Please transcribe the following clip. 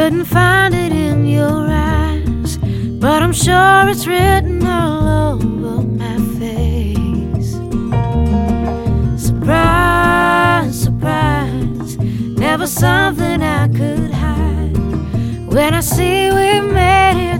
couldn't find it in your eyes, but I'm sure it's written all over my face. Surprise, surprise, never something I could hide. When I see we made it